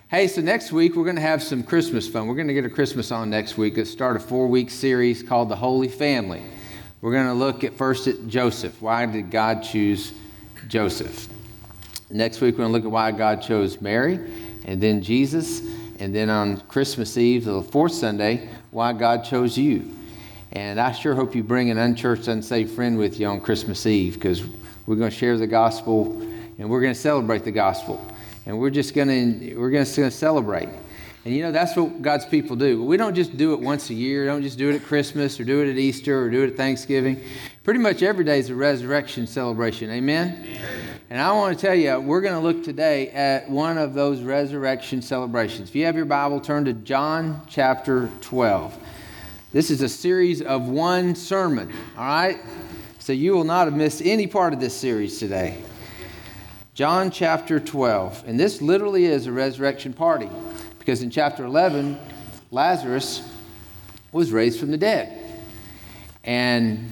Hey, so next week we're going to have some Christmas fun. We're going to get a Christmas on next week. Let's start a 4-week series called The Holy Family. We're going to look first at Joseph. Why did God choose Joseph? Next week we're going to look at why God chose Mary, and then Jesus, and then on Christmas Eve, the fourth Sunday, why God chose you. And I sure hope you bring an unchurched, unsaved friend with you on Christmas Eve, because we're going to share the gospel and we're going to celebrate the gospel. And we're going to celebrate. And you know, that's what God's people do. We don't just do it once a year. Don't just do it at Christmas or do it at Easter or do it at Thanksgiving. Pretty much every day is a resurrection celebration. Amen? And I want to tell you, we're going to look today at one of those resurrection celebrations. If you have your Bible, turn to John chapter 12. This is a series of one sermon, all right? So you will not have missed any part of this series today. John chapter 12. And this literally is a resurrection party, because in chapter 11, Lazarus was raised from the dead. And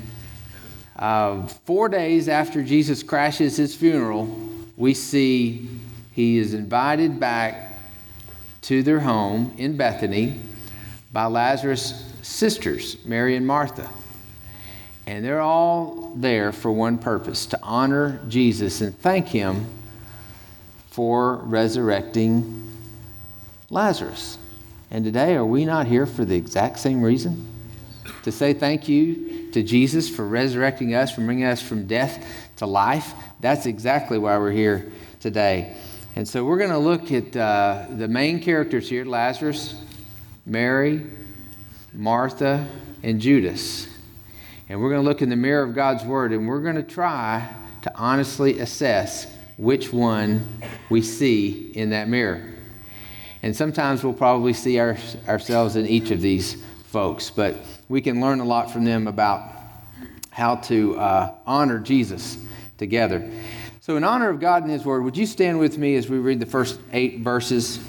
4 days after Jesus crashes his funeral, we see he is invited back to their home in Bethany by Lazarus' sisters, Mary and Martha. And they're all there for one purpose, to honor Jesus and thank him for resurrecting Lazarus. And today, are we not here for the exact same reason? To say thank you to Jesus for resurrecting us, for bringing us from death to life. That's exactly why we're here today. And so we're going to look at the main characters here, Lazarus, Mary, Martha, and Judas. And we're going to look in the mirror of God's Word, and we're going to try to honestly assess which one we see in that mirror. And sometimes we'll probably see ourselves in each of these folks, but we can learn a lot from them about how to honor Jesus together. So in honor of God and His Word, would you stand with me as we read the first 8 verses?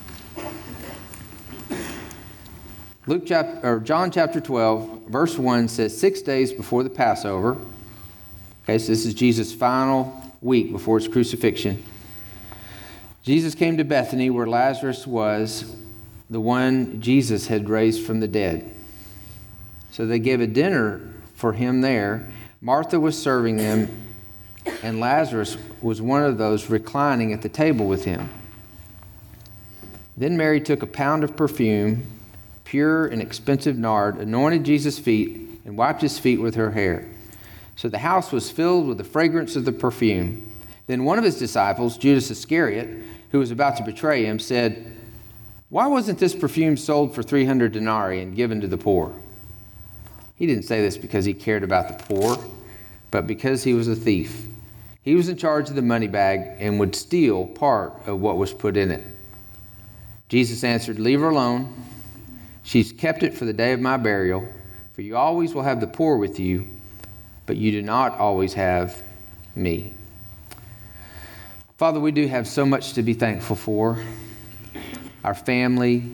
John chapter 12, verse 1 says, 6 days before the Passover. Okay, so this is Jesus' final week before his crucifixion. Jesus came to Bethany, where Lazarus was, the one Jesus had raised from the dead. So they gave a dinner for him there. Martha was serving them, and Lazarus was one of those reclining at the table with him. Then Mary took a pound of perfume, pure and expensive nard, anointed Jesus' feet, and wiped his feet with her hair. So the house was filled with the fragrance of the perfume. Then one of his disciples, Judas Iscariot, who was about to betray him, said, "Why wasn't this perfume sold for 300 denarii and given to the poor?" He didn't say this because he cared about the poor, but because he was a thief. He was in charge of the money bag and would steal part of what was put in it. Jesus answered, "Leave her alone. She's kept it for the day of my burial. For you always will have the poor with you, but you do not always have me." Father, we do have so much to be thankful for. Our family,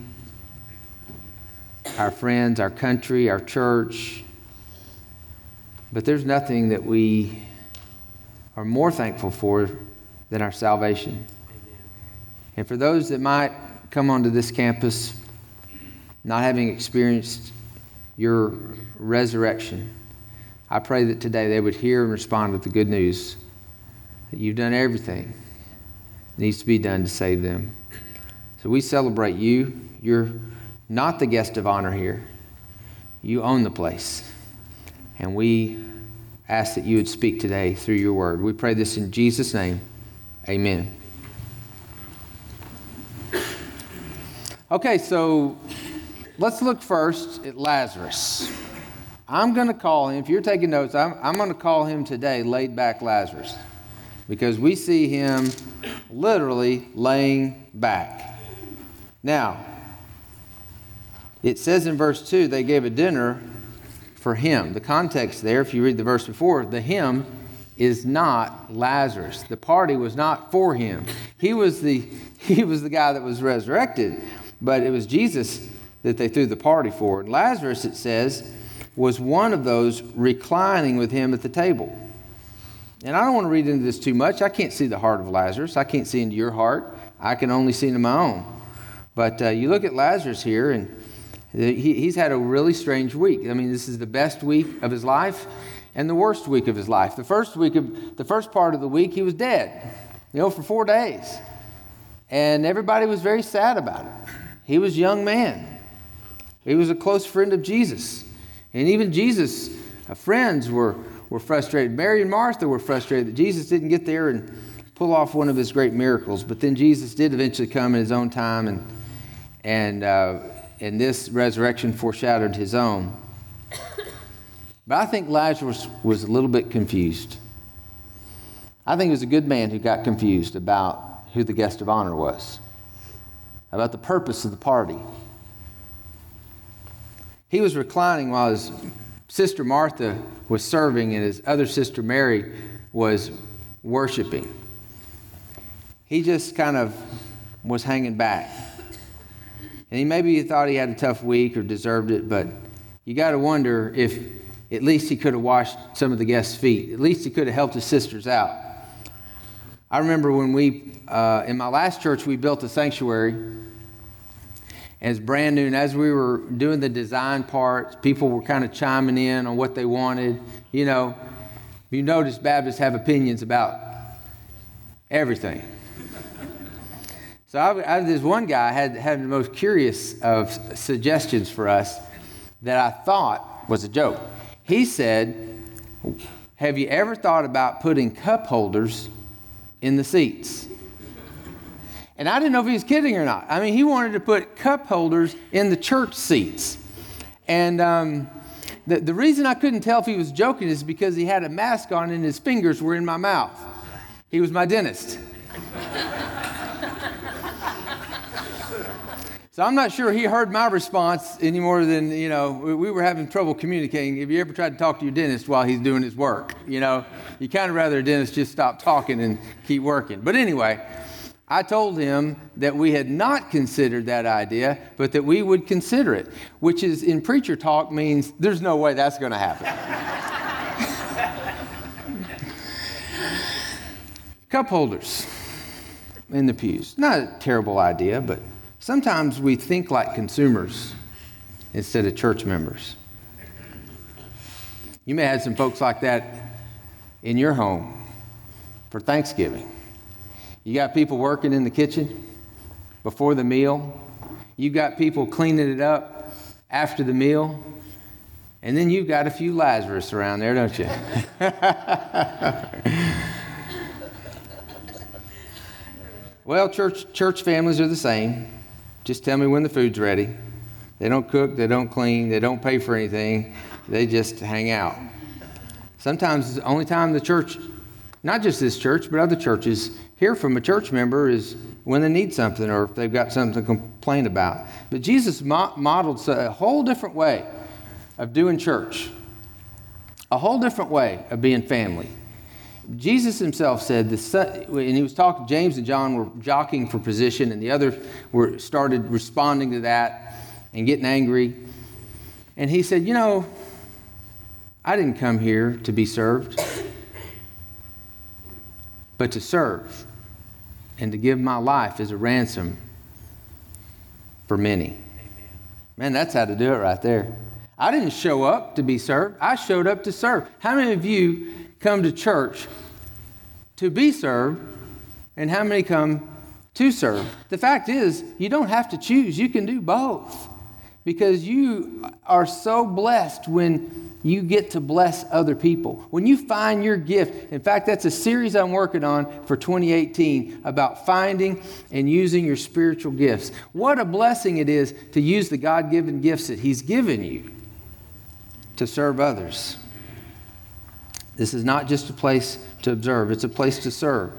our friends, our country, our church. But there's nothing that we are more thankful for than our salvation. And for those that might come onto this campus not having experienced your resurrection, I pray that today they would hear and respond with the good news that you've done everything that needs to be done to save them. So we celebrate you. You're not the guest of honor here. You own the place. And we ask that you would speak today through your word. We pray this in Jesus' name. Amen. Okay, so let's look first at Lazarus. I'm going to call him, if you're taking notes, I'm going to call him today laid back Lazarus, because we see him literally laying back. Now, it says in verse 2, they gave a dinner for him. The context there, if you read the verse before, the him is not Lazarus. The party was not for him. He was the guy that was resurrected, but it was Jesus that they threw the party for. And Lazarus, it says, was one of those reclining with him at the table. And I don't want to read into this too much. I can't see the heart of Lazarus. I can't see into your heart. I can only see into my own. But you look at Lazarus here, and he's had a really strange week. I mean, this is the best week of his life and the worst week of his life. The first part of the week, he was dead, for 4 days. And everybody was very sad about it. He was a young man. He was a close friend of Jesus. And even Jesus' friends were frustrated. Mary and Martha were frustrated that Jesus didn't get there and pull off one of his great miracles. But then Jesus did eventually come in his own time, and this resurrection foreshadowed his own. But I think Lazarus was a little bit confused. I think he was a good man who got confused about who the guest of honor was, about the purpose of the party. He was reclining while his sister Martha was serving and his other sister Mary was worshiping. He just kind of was hanging back. And maybe thought he had a tough week or deserved it, but you got to wonder if at least he could have washed some of the guests' feet. At least he could have helped his sisters out. I remember when in my last church, we built a sanctuary. And it's brand new. And as we were doing the design parts, people were kind of chiming in on what they wanted. You notice Baptists have opinions about everything. So this one guy had the most curious of suggestions for us that I thought was a joke. He said, have you ever thought about putting cup holders in the seats? And I didn't know if he was kidding or not. I mean, he wanted to put cup holders in the church seats. And the reason I couldn't tell if he was joking is because he had a mask on and his fingers were in my mouth. He was my dentist. So I'm not sure he heard my response any more than, we were having trouble communicating. If you ever tried to talk to your dentist while he's doing his work, you kind of rather a dentist just stop talking and keep working. But anyway, I told him that we had not considered that idea, but that we would consider it, which is in preacher talk means there's no way that's going to happen. Cup holders in the pews. Not a terrible idea, but sometimes we think like consumers instead of church members. You may have some folks like that in your home for Thanksgiving. You got people working in the kitchen before the meal. You got people cleaning it up after the meal. And then you've got a few Lazarus around there, don't you? Well, church families are the same. Just tell me when the food's ready. They don't cook, they don't clean, they don't pay for anything. They just hang out. Sometimes the only time the church, not just this church, but other churches, hear from a church member is when they need something or if they've got something to complain about. But Jesus modeled a whole different way of doing church, a whole different way of being family. Jesus himself said, and he was talking, James and John were jockeying for position, and the others started responding to that and getting angry. And he said, I didn't come here to be served, but to serve and to give my life as a ransom for many. Man, that's how to do it right there. I didn't show up to be served. I showed up to serve. How many of you come to church to be served, and how many come to serve? The fact is, you don't have to choose. You can do both, because you are so blessed when you get to bless other people. When you find your gift. In fact, that's a series I'm working on for 2018 about finding and using your spiritual gifts. What a blessing it is to use the God-given gifts that He's given you to serve others. This is not just a place to observe, it's a place to serve.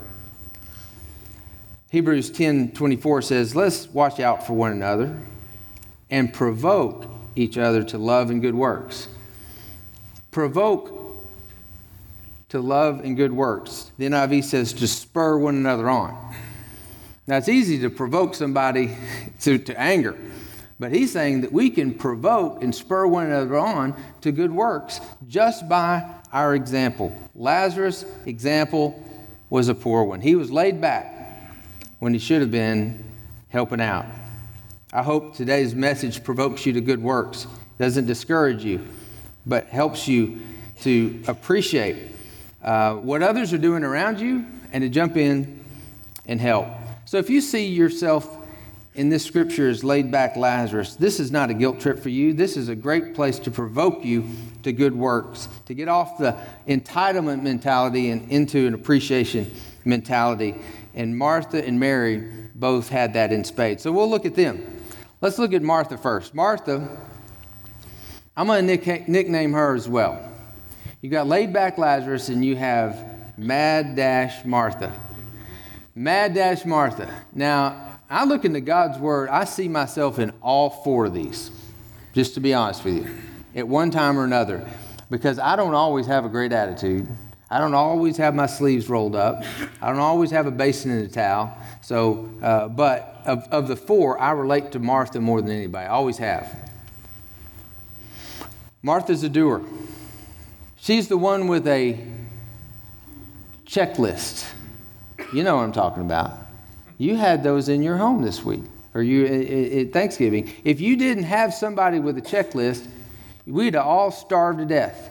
Hebrews 10:24 says, let's watch out for one another and provoke each other to love and good works. Provoke to love and good works. The NIV says to spur one another on. Now, it's easy to provoke somebody to anger, but he's saying that we can provoke and spur one another on to good works just by our example. Lazarus' example was a poor one. He was laid back when he should have been helping out. I hope today's message provokes you to good works, doesn't discourage you, but helps you to appreciate what others are doing around you and to jump in and help. So if you see yourself in this scripture as laid back Lazarus, this is not a guilt trip for you. This is a great place to provoke you to good works, to get off the entitlement mentality and into an appreciation mentality. And Martha and Mary both had that in spades. So we'll look at them. Let's look at Martha first. Martha, I'm going to nickname her as well. You got laid back Lazarus and you have Mad Dash Martha. Mad Dash Martha. Now, I look into God's Word, I see myself in all four of these, just to be honest with you, at one time or another, because I don't always have a great attitude. I don't always have my sleeves rolled up. I don't always have a basin and a towel. So, but of the four, I relate to Martha more than anybody. I always have. Martha's a doer. She's the one with a checklist. You know what I'm talking about. You had those in your home this week, or you at Thanksgiving. If you didn't have somebody with a checklist, we'd have all starved to death.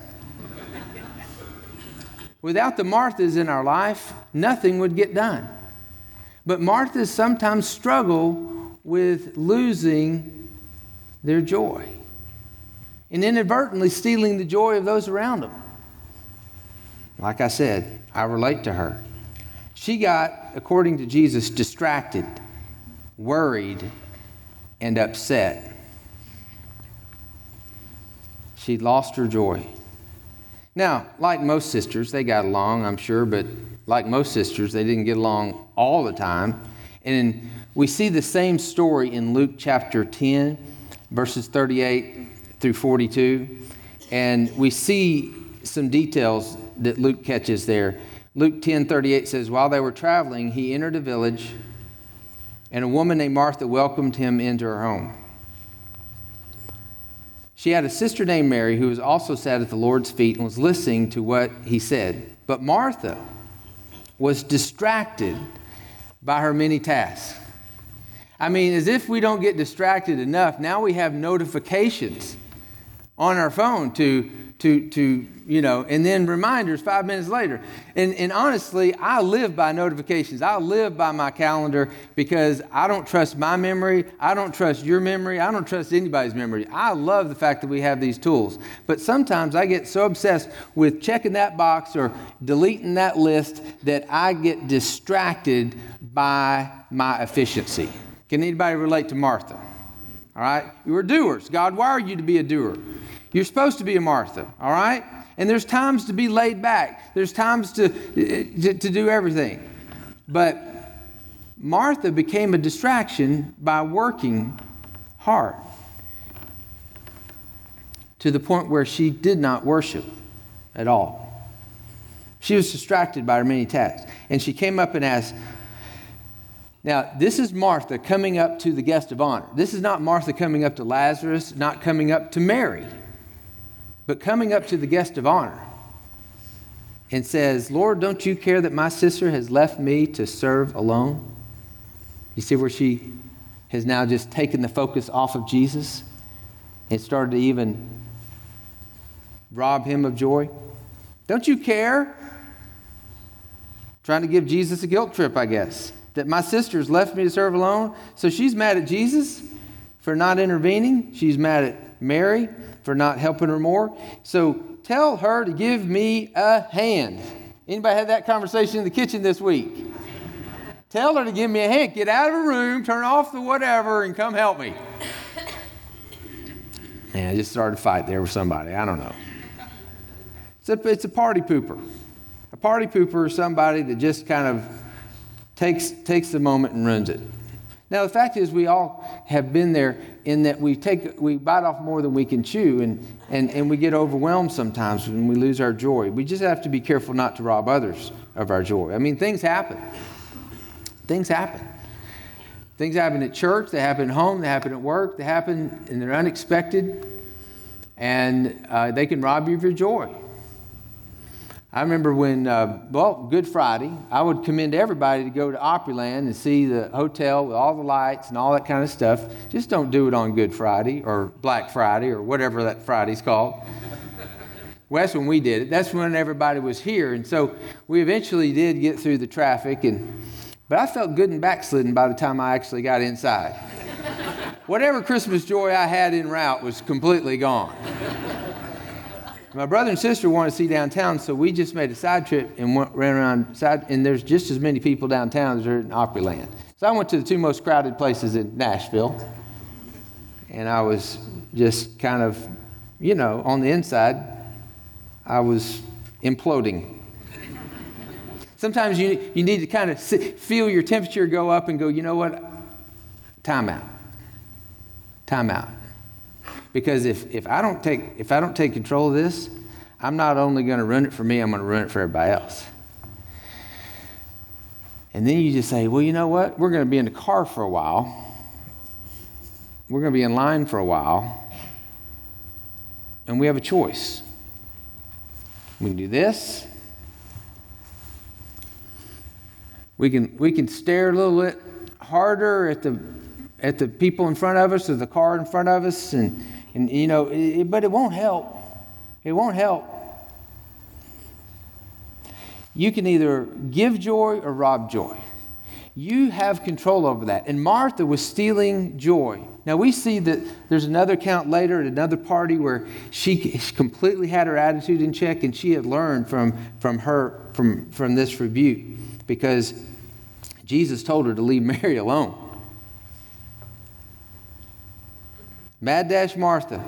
Without the Marthas in our life, nothing would get done. But Marthas sometimes struggle with losing their joy and inadvertently stealing the joy of those around them. Like I said, I relate to her. She got, according to Jesus, distracted, worried, and upset. She lost her joy. Now, like most sisters, they got along, I'm sure, but like most sisters, they didn't get along all the time. And we see the same story in Luke chapter 10, verses 38 through 42. And we see some details that Luke catches there. Luke 10:38 says, while they were traveling, he entered a village, and a woman named Martha welcomed him into her home. She had a sister named Mary who was also sat at the Lord's feet and was listening to what he said. But Martha was distracted by her many tasks. I mean, as if we don't get distracted enough, now we have notifications on our phone to and then reminders 5 minutes later. And honestly, I live by notifications. I live by my calendar because I don't trust my memory. I don't trust your memory. I don't trust anybody's memory. I love the fact that we have these tools. But sometimes I get so obsessed with checking that box or deleting that list that I get distracted by my efficiency. Can anybody relate to Martha? All right? You are doers. God wired you to be a doer. You're supposed to be a Martha, all right? And there's times to be laid back. There's times to do everything. But Martha became a distraction by working hard to the point where she did not worship at all. She was distracted by her many tasks. And she came up and asked, now, this is Martha coming up to the guest of honor. This is not Martha coming up to Lazarus, not coming up to Mary, but coming up to the guest of honor and says, Lord, don't you care that my sister has left me to serve alone? You see where she has now just taken the focus off of Jesus and started to even rob him of joy? Don't you care? Trying to give Jesus a guilt trip, I guess, that my sister's left me to serve alone. So she's mad at Jesus for not intervening. She's mad at Mary for not helping her more. So tell her to give me a hand. Anybody had that conversation in the kitchen this week? Tell her to give me a hand. Get out of the room, turn off the whatever, and come help me. And I just started a fight there with somebody. I don't know. It's a party pooper. A party pooper is somebody that just kind of takes the moment and ruins it. Now, the fact is we all have been there in that we bite off more than we can chew, and we get overwhelmed sometimes when we lose our joy. We just have to be careful not to rob others of our joy. I mean, things happen. Things happen. Things happen at church, they happen at home, they happen at work, they happen and they're unexpected, and they can rob you of your joy. I remember when, Good Friday, I would commend everybody to go to Opryland and see the hotel with all the lights and all that kind of stuff. Just don't do it on Good Friday or Black Friday or whatever that Friday's called. Well, that's when we did it. That's when everybody was here. And so we eventually did get through the traffic, but I felt good and backslidden by the time I actually got inside. Whatever Christmas joy I had en route was completely gone. My brother and sister wanted to see downtown, so we just made a side trip and ran around side, and there's just as many people downtown as there are in Opryland. So I went to the two most crowded places in Nashville, and I was just kind of, on the inside, I was imploding. Sometimes you need to kind of feel your temperature go up and go, you know what? Time out. Because if I don't take control of this, I'm not only going to ruin it for me, I'm going to ruin it for everybody else. And then you just say, well, you know what? We're going to be in the car for a while. We're going to be in line for a while. And we have a choice. We can do this. We can stare a little bit harder at the people in front of us or the car in front of us, but it won't help. It won't help. You can either give joy or rob joy. You have control over that. And Martha was stealing joy. Now we see that there's another account later at another party where she completely had her attitude in check, and she had learned from this rebuke because Jesus told her to leave Mary alone. Mad dash Martha.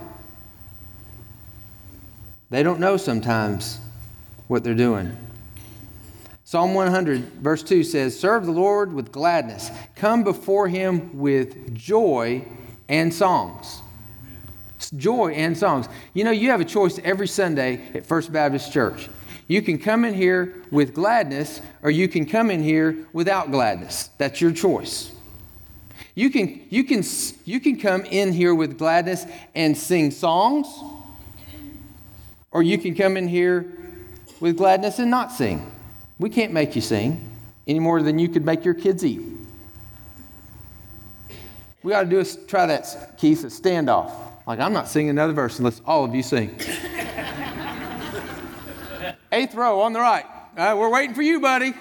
They don't know sometimes what they're doing. Psalm 100 verse 2 says, serve the Lord with gladness. Come before him with joy and songs. It's joy and songs. You have a choice every Sunday at First Baptist Church. You can come in here with gladness, or you can come in here without gladness. That's your choice. You can come in here with gladness and sing songs, or you can come in here with gladness and not sing. We can't make you sing any more than you could make your kids eat. We ought to try that, Keith, a standoff. Like, I'm not singing another verse unless all of you sing. 8th row on the right. We're waiting for you, buddy.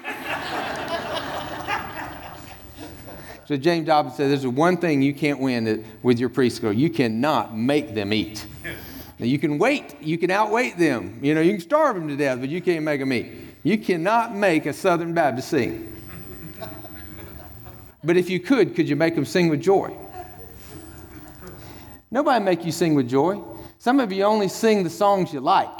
So James Dobbins said, there's one thing you can't win with your preschool. You cannot make them eat. Now, you can wait. You can outweight them. You can starve them to death, but you can't make them eat. You cannot make a Southern Baptist sing. But if you could you make them sing with joy? Nobody make you sing with joy. Some of you only sing the songs you like.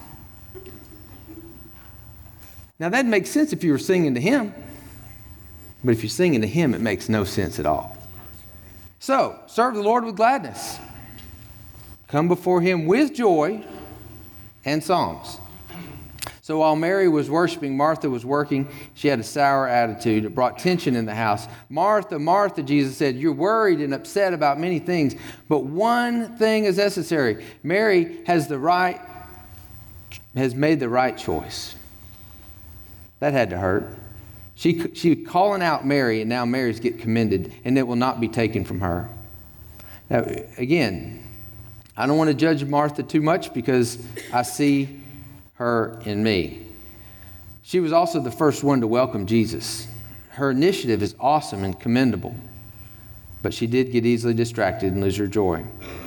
Now, that makes sense if you were singing to him. But if you're singing to him, it makes no sense at all. So, serve the Lord with gladness. Come before him with joy and songs. So while Mary was worshiping, Martha was working. She had a sour attitude. It brought tension in the house. Martha, Martha, Jesus said, you're worried and upset about many things, but one thing is necessary. Mary has made the right choice. That had to hurt. She calling out Mary, and now Mary's get commended, and it will not be taken from her. Now, again, I don't want to judge Martha too much because I see her in me. She was also the first one to welcome Jesus. Her initiative is awesome and commendable, but she did get easily distracted and lose her joy.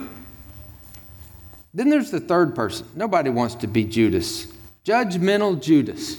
Then there's the third person. Nobody wants to be Judas. Judgmental Judas.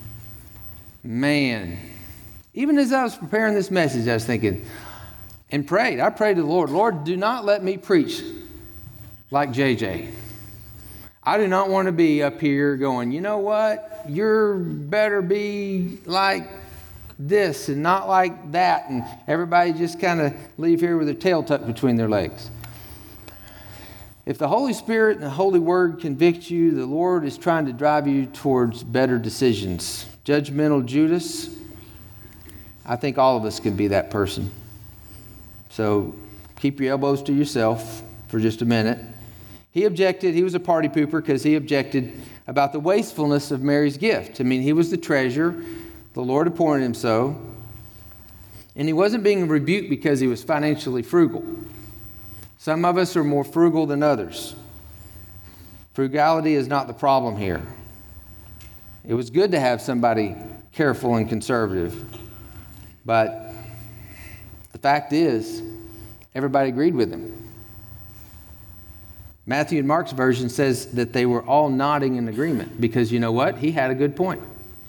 Man, even as I was preparing this message, I was thinking and prayed. I prayed to the Lord, Lord, do not let me preach like JJ. I do not want to be up here going, you know what? You're better be like this and not like that. And everybody just kind of leave here with their tail tucked between their legs. If the Holy Spirit and the Holy Word convict you, the Lord is trying to drive you towards better decisions. Judgmental Judas, I think all of us could be that person. So keep your elbows to yourself for just a minute. He objected. He was a party pooper because he objected about the wastefulness of Mary's gift. I mean, he was the treasure. The Lord appointed him so. And he wasn't being rebuked because he was financially frugal. Some of us are more frugal than others. Frugality is not the problem here. It was good to have somebody careful and conservative. But the fact is, everybody agreed with him. Matthew and Mark's version says that they were all nodding in agreement because you know what? He had a good point.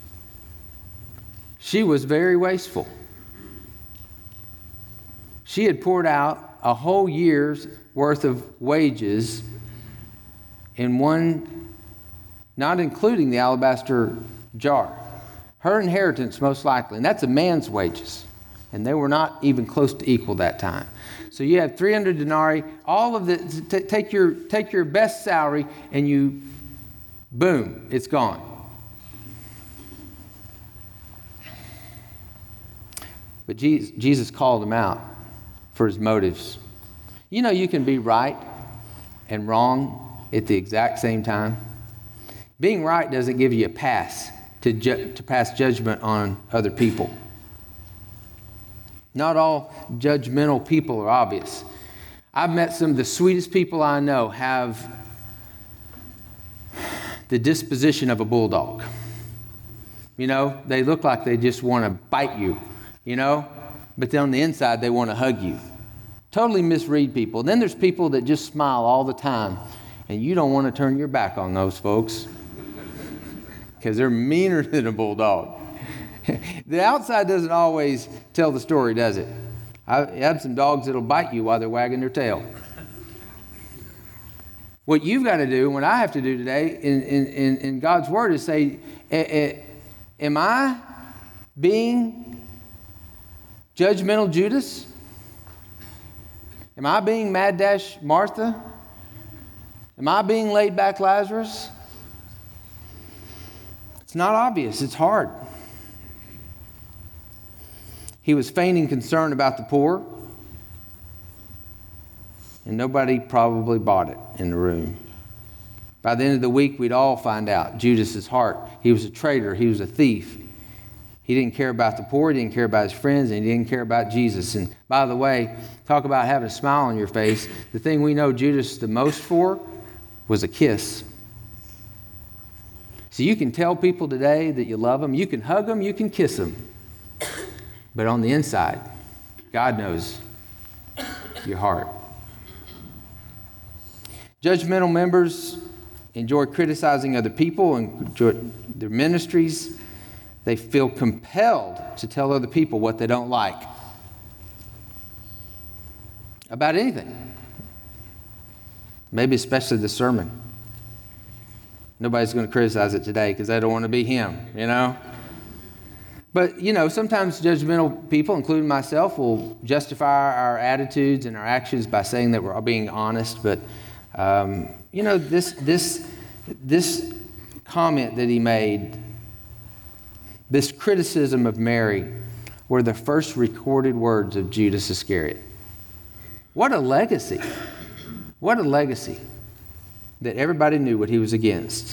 She was very wasteful. She had poured out a whole year's worth of wages in one, not including the alabaster jar. Her inheritance, most likely, and that's a man's wages. And they were not even close to equal that time. So you have 300 denarii, all of the, take your best salary, and you, boom, it's gone. But Jesus called him out for his motives. You know you can be right and wrong at the exact same time. Being right doesn't give you a pass to pass judgment on other people. Not all judgmental people are obvious. I've met some of the sweetest people I know have the disposition of a bulldog. You know, they look like they just want to bite you, you know, but then on the inside they want to hug you. Totally misread people. Then there's people that just smile all the time, and you don't want to turn your back on those folks because they're meaner than a bulldog. The outside doesn't always tell the story, does it? I have some dogs that'll bite you while they're wagging their tail. What you've got to do, what I have to do today in God's Word is say, am I being judgmental Judas? Am I being mad dash Martha? Am I being laid back Lazarus? It's not obvious. It's hard. He was feigning concern about the poor, and nobody probably bought it in the room. By the end of the week, we'd all find out Judas's heart. He was a traitor. He was a thief. He didn't care about the poor. He didn't care about his friends, and he didn't care about Jesus. And by the way, talk about having a smile on your face. The thing we know Judas the most for was a kiss. So you can tell people today that you love them. You can hug them. You can kiss them. But on the inside, God knows your heart. Judgmental members enjoy criticizing other people and enjoy their ministries. They feel compelled to tell other people what they don't like about anything. Maybe especially the sermon. Nobody's going to criticize it today because they don't want to be him, you know? But, you know, sometimes judgmental people, including myself, will justify our attitudes and our actions by saying that we're all being honest. But, you know, this comment that he made, this criticism of Mary, were the first recorded words of Judas Iscariot. What a legacy. What a legacy that everybody knew what he was against.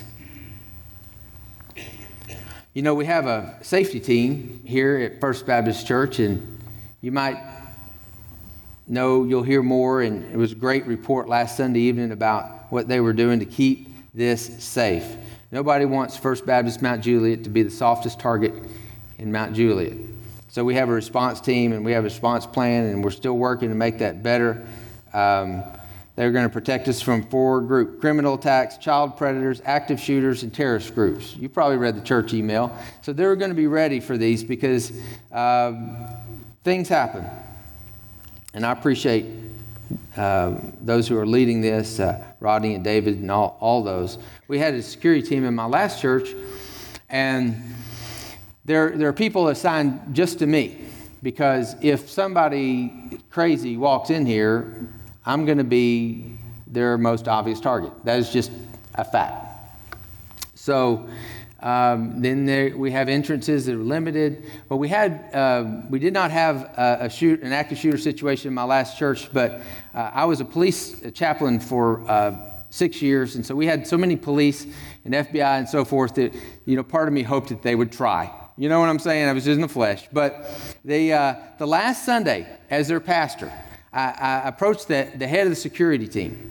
You know, we have a safety team here at First Baptist Church, and you might know, you'll hear more, and it was a great report last Sunday evening about what they were doing to keep this safe. Nobody wants First Baptist Mount Juliet to be the softest target in Mount Juliet. So we have a response team, and we have a response plan, and we're still working to make that better. They're going to protect us from 4 groups: criminal attacks, child predators, active shooters, and terrorist groups. You probably read the church email. So they're going to be ready for these because things happen. And I appreciate those who are leading this, Rodney and David and all those. We had a security team in my last church, and there are people assigned just to me because if somebody crazy walks in here, I'm going to be their most obvious target. That is just a fact. So then we have entrances that are limited. But we did not have an active shooter situation in my last church, but I was a police chaplain for 6 years. And so we had so many police and FBI and so forth that, part of me hoped that they would try. You know what I'm saying? I was in the flesh. But the last Sunday, as their pastor, I approached the head of the security team.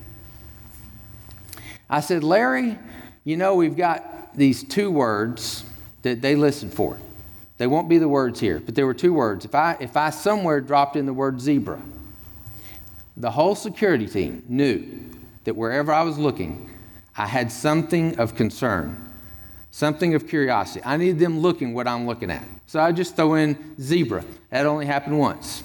I said, Larry, we've got these 2 words that they listen for. They won't be the words here, but there were 2 words. If I somewhere dropped in the word zebra, the whole security team knew that wherever I was looking, I had something of concern. Something of curiosity. I need them looking what I'm looking at. So I just throw in zebra. That only happened once.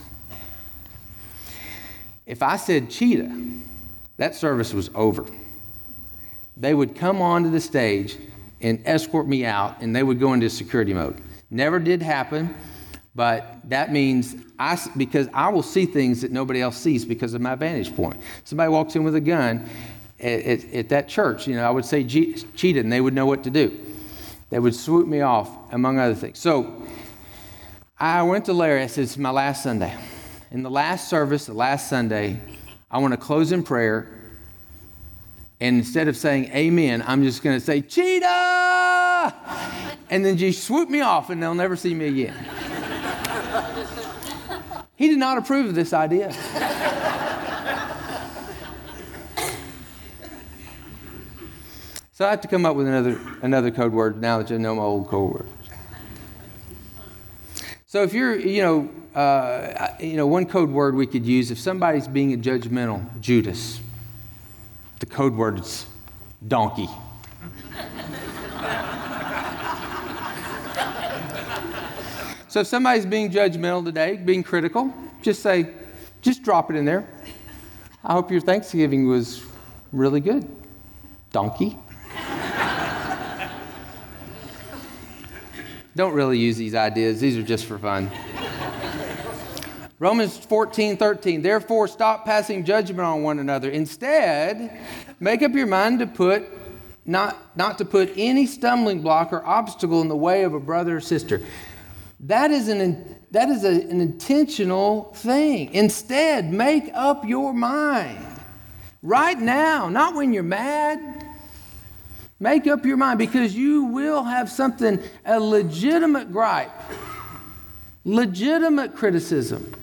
If I said cheetah, that service was over. They would come onto the stage and escort me out, and they would go into security mode. Never did happen, but that means because I will see things that nobody else sees because of my vantage point. Somebody walks in with a gun at that church, I would say cheetah, and they would know what to do. They would swoop me off, among other things. So I went to Larry. I said, it's my last Sunday. In the last service, the last Sunday, I want to close in prayer. And instead of saying amen, I'm just going to say, cheetah! And then just swoop me off, and they'll never see me again. He did not approve of this idea. So I have to come up with another code word now that you know my old code word. So if you're, one code word we could use if somebody's being a judgmental Judas, the code word is donkey. So if somebody's being judgmental today, being critical, just drop it in there. I hope your Thanksgiving was really good. Donkey. Don't really use these ideas. These are just for fun. Romans 14:13. Therefore, stop passing judgment on one another. Instead, make up your mind to put not to put any stumbling block or obstacle in the way of a brother or sister. That is an intentional thing. Instead, make up your mind right now, not when you're mad. Make up your mind, because you will have something, a legitimate gripe, legitimate criticism.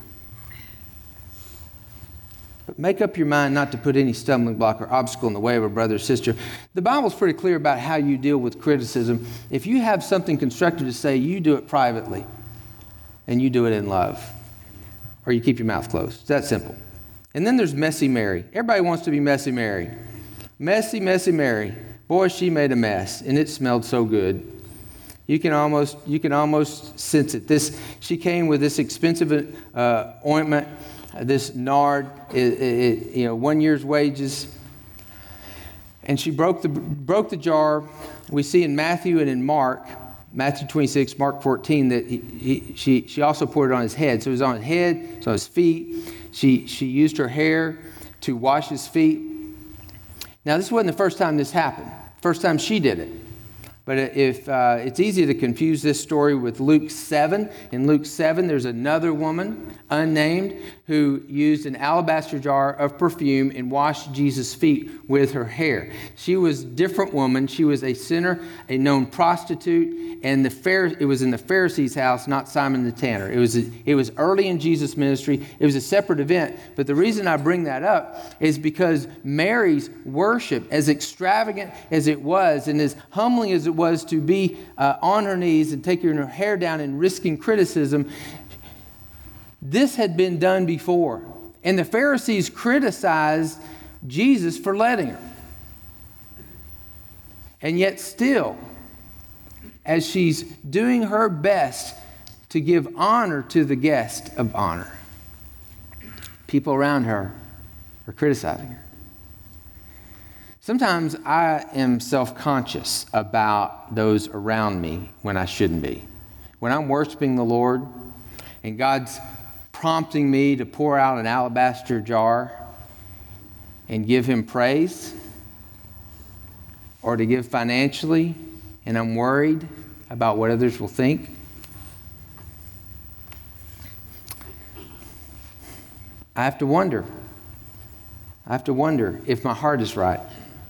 But make up your mind not to put any stumbling block or obstacle in the way of a brother or sister. The Bible's pretty clear about how you deal with criticism. If you have something constructive to say, you do it privately, and you do it in love, or you keep your mouth closed. It's that simple. And then there's Messy Mary. Everybody wants to be Messy Mary. Messy, Messy Mary. Boy, she made a mess, and it smelled so good. You can almost sense it. She came with this expensive ointment, this nard, 1 year's wages, and she broke the jar. We see in Matthew and in Matthew 26, Mark 14, that she also poured it on his head. So it was on his head, it's on his feet. She used her hair to wash his feet. Now, this wasn't the first time this happened. First time she did it. But if it's easy to confuse this story with Luke 7. In Luke 7, there's another woman, unnamed, who used an alabaster jar of perfume and washed Jesus' feet with her hair. She was a different woman. She was a sinner, a known prostitute, and it was in the Pharisee's house, not Simon the Tanner. It was early in Jesus' ministry. It was a separate event. But the reason I bring that up is because Mary's worship, as extravagant as it was and as humbling as it was to be on her knees and taking her hair down and risking criticism, this had been done before. And the Pharisees criticized Jesus for letting her. And yet still, as she's doing her best to give honor to the guest of honor, people around her are criticizing her. Sometimes I am self-conscious about those around me when I shouldn't be. When I'm worshiping the Lord and God's prompting me to pour out an alabaster jar and give Him praise, or to give financially, and I'm worried about what others will think, I have to wonder if my heart is right.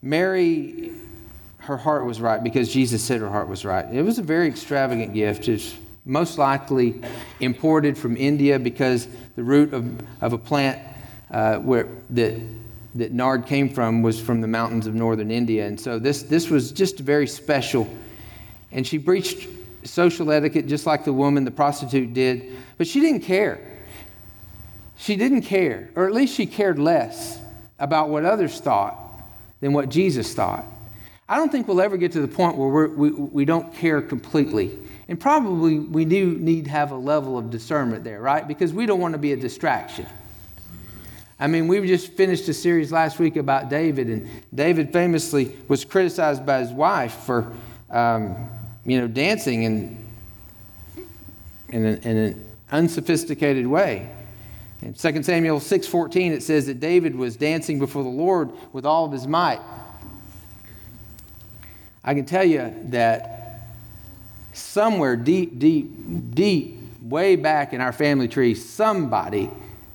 Mary, her heart was right because Jesus said her heart was right. It was a very extravagant gift. It's most likely imported from India because the root of a plant that nard came from was from the mountains of northern India. And so this was just very special. And she breached social etiquette just like the woman, the prostitute, did. But she didn't care. She didn't care, or at least she cared less about what others thought than what Jesus thought. I don't think we'll ever get to the point where we don't care completely. And probably we do need to have a level of discernment there, right? Because we don't want to be a distraction. I mean, we just finished a series last week about David, and David famously was criticized by his wife for, dancing in an unsophisticated way. In 2 Samuel 6:14, it says that David was dancing before the Lord with all of his might. I can tell you that somewhere deep, way back in our family tree, somebody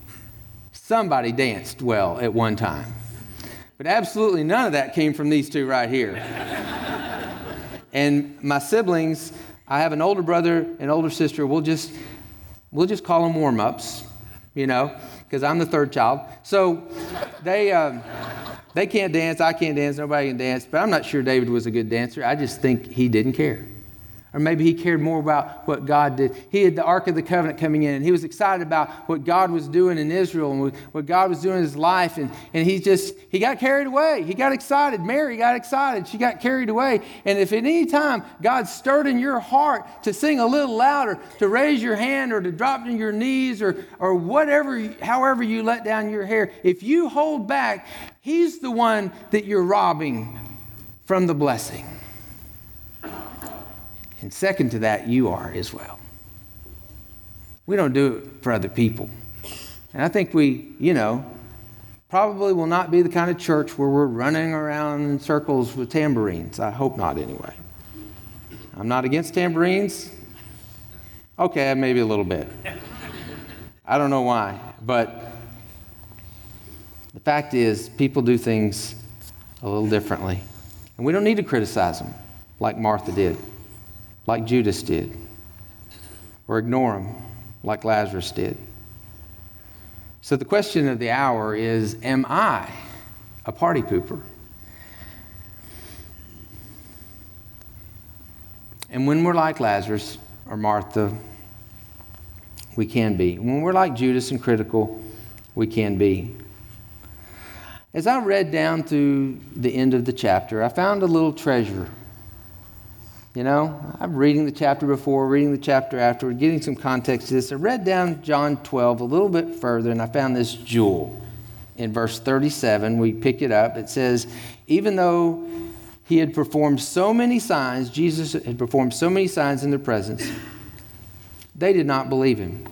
danced well at one time. But absolutely none of that came from these two right here. And my siblings, I have an older brother and older sister. We'll just call them warm-ups, because I'm the third child. So they can't dance, I can't dance, nobody can dance. But I'm not sure David was a good dancer. I just think he didn't care. Or maybe he cared more about what God did. He had the Ark of the Covenant coming in, and he was excited about what God was doing in Israel and what God was doing in his life. And he got carried away. He got excited. Mary got excited. She got carried away. And if at any time God stirred in your heart to sing a little louder, to raise your hand or to drop to your knees or whatever, however you let down your hair, if you hold back, he's the one that you're robbing from the blessing. And second to that, you are as well. We don't do it for other people. And I think we, probably will not be the kind of church where we're running around in circles with tambourines. I hope not anyway. I'm not against tambourines. Okay, maybe a little bit. I don't know why. But the fact is, people do things a little differently. And we don't need to criticize them like Martha did, like Judas did, or ignore them like Lazarus did. So the question of the hour is, am I a party pooper? And when we're like Lazarus or Martha, we can be. When we're like Judas and critical, we can be. As I read down through the end of the chapter, I found a little treasure. I'm reading the chapter before, reading the chapter afterward, getting some context to this. I read down John 12 a little bit further, and I found this jewel. In verse 37, we pick it up. It says, even though he had performed so many signs, Jesus had performed so many signs in their presence, they did not believe him.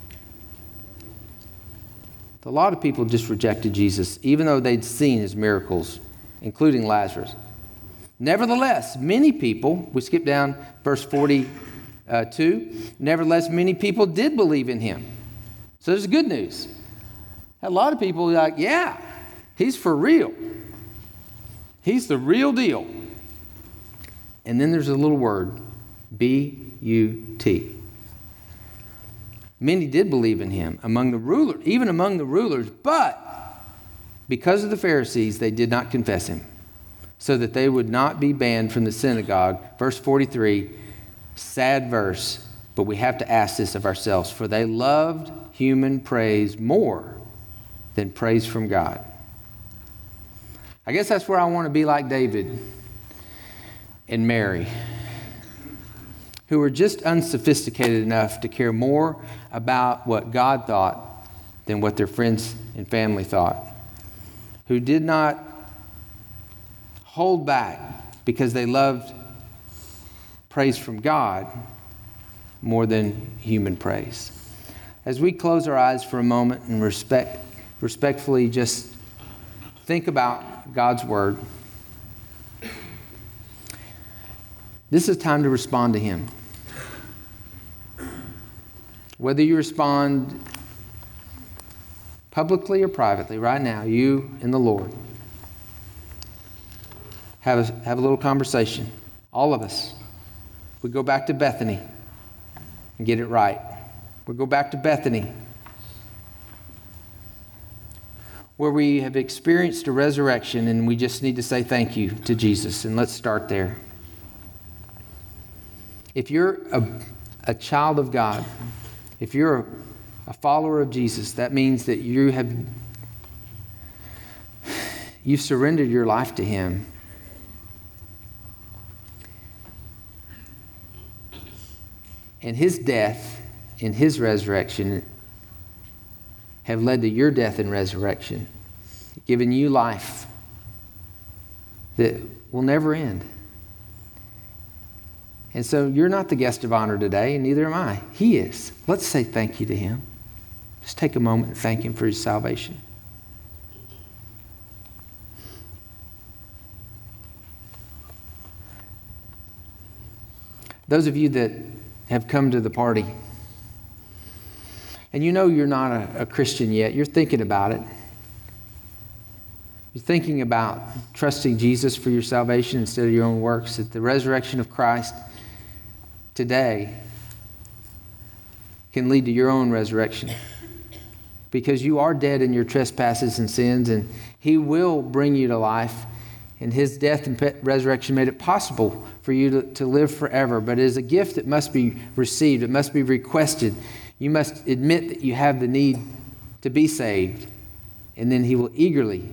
A lot of people just rejected Jesus, even though they'd seen his miracles, including Lazarus. Nevertheless, many people, we skip down verse 42, nevertheless, many people did believe in him. So there's good news. A lot of people are like, yeah, he's for real. He's the real deal. And then there's a little word, B-U-T. Many did believe in him, even among the rulers, but because of the Pharisees, they did not confess him, so that they would not be banned from the synagogue. Verse 43, sad verse, but we have to ask this of ourselves. For they loved human praise more than praise from God. I guess that's where I want to be like David and Mary, who were just unsophisticated enough to care more about what God thought than what their friends and family thought, who did not hold back because they loved praise from God more than human praise. As we close our eyes for a moment and respectfully just think about God's word, this is time to respond to him. Whether you respond publicly or privately, right now, you and the Lord. have a little conversation. All of us. We go back to Bethany and get it right. We go back to Bethany, where we have experienced a resurrection, and we just need to say thank you to Jesus. And let's start there. If you're a child of God, if you're a follower of Jesus, that means that you've surrendered your life to Him. And His death and His resurrection have led to your death and resurrection, giving you life that will never end. And so you're not the guest of honor today, and neither am I. He is. Let's say thank you to Him. Just take a moment and thank Him for His salvation. Those of you that have come to the party, and you know you're not a Christian yet, you're thinking about it. You're thinking about trusting Jesus for your salvation instead of your own works, that the resurrection of Christ today can lead to your own resurrection. Because you are dead in your trespasses and sins, and He will bring you to life. And His death and resurrection made it possible for you to live forever. But it is a gift that must be received. It must be requested. You must admit that you have the need to be saved. And then He will eagerly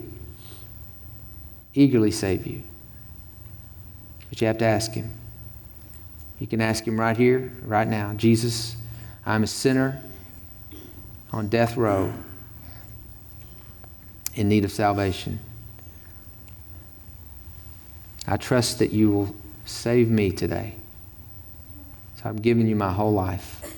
save you. But you have to ask Him. You can ask Him right here, right now. Jesus, I'm a sinner on death row in need of salvation. I trust that you will save me today. So I'm giving you my whole life.